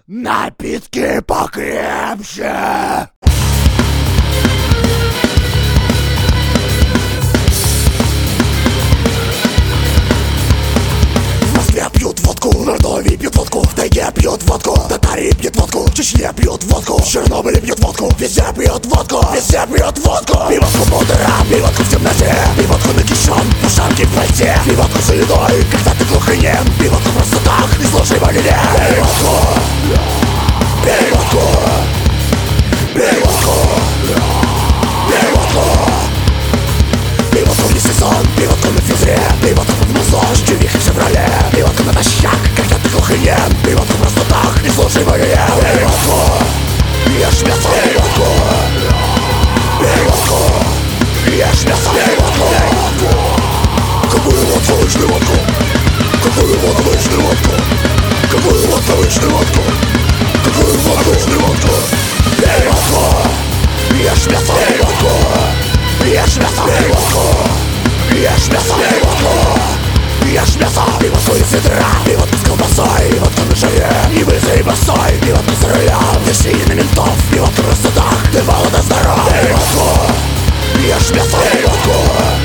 Напитки покрепче! В Москве пьют водку, в Ростове пьют водку, в тайге пьют водку, в Татарии пьют водку, в Чечне пьют водку, в Чернобыле пьют водку, везде пьют водку, везде пьют водку. Пей водку по утрам, пей водку в темноте, пей водку нагишом, по шамке в пальте, пей водку за едой, когда ты глух и нем, пей водку просто так, не слушай более. Пей водку, пей водку, пей водку, пей водку. Пей водку не сезон, пей водку на фильтре, пей водку под музон, чувихи в феврале, пей водку натощак, когда ты глух и нем, пей водку просто так, не слушай более. Пей водку, ешь мясо, пей водку, пей водку, ешь мясо, пей водку. Какую водку, вышли водку? Какую водку, вышли водку? Какую водку, вышли водку? Какую водку, вышли водку? Пей водку, ешь мясо, пей водку, ешь мясо, пей водку, ешь мясо, пей водку, ешь мясо, пей водку из ведра, пей водку с колбасой, пей водку на жаре, не вызови босой, пей водку за рулем, держи на ментов, пей водку просто так, ты молод и здоров. Пей водку, ешь мясо, пей водку,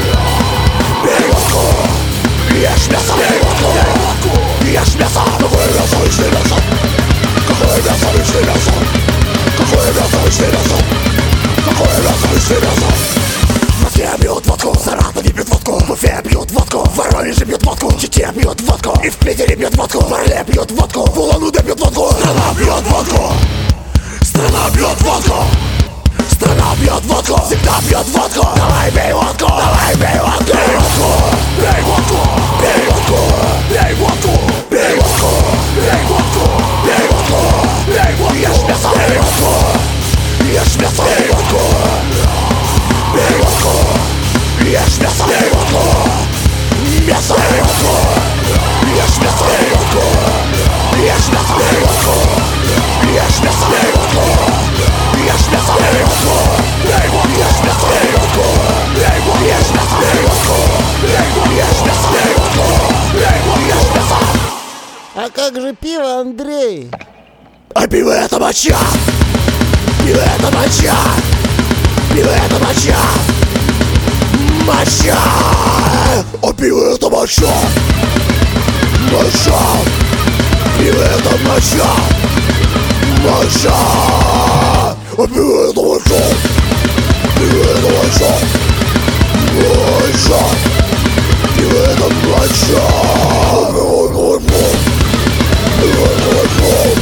пей водку, ешь мясо, пей водку, ешь мясо. Какое мясо, вышли мясо? Какое мясо, вышли мясо? Какое мясо, вышли мясо? Какое мясо, вышли мясо? В Москве пьют водку, в Саратове пьют водку, в Уфе пьют водку, в Воронеже пьют водку, в Чите пьют водку, и в Питере пьют водку, в Орле пьют водку, в Улан-Удэ пьют водку. Страна пьет водку, страна пьет водку, страна пьет водку, всегда пьет водку. Давай пей водку, давай пей водку, пей водку, пей водку, пей водку, пей водку, пей водку, пей водку, пей водку, пей водку, ешь мясо, пей водку, ешь мясо, пей водку, пей водку, ешь мясо, пей водку, мясо, пей водку, ешь мясо, пей водку, ешь мясо, пей водку, ешь мясо, пей водку, ешь мясо, пей водку, ешь мясо, пей водку, ешь мясо, пей водку, ешь мясо, пей водку, ешь мясо. А как же пиво, Андрей? А пиво это моча, пиво это моча, пиво это моча, моча. А пиво это моча, моча, пиво это моча, моча. А пиво это моча, пиво это моча, моча, пиво это моча, пиво это моча.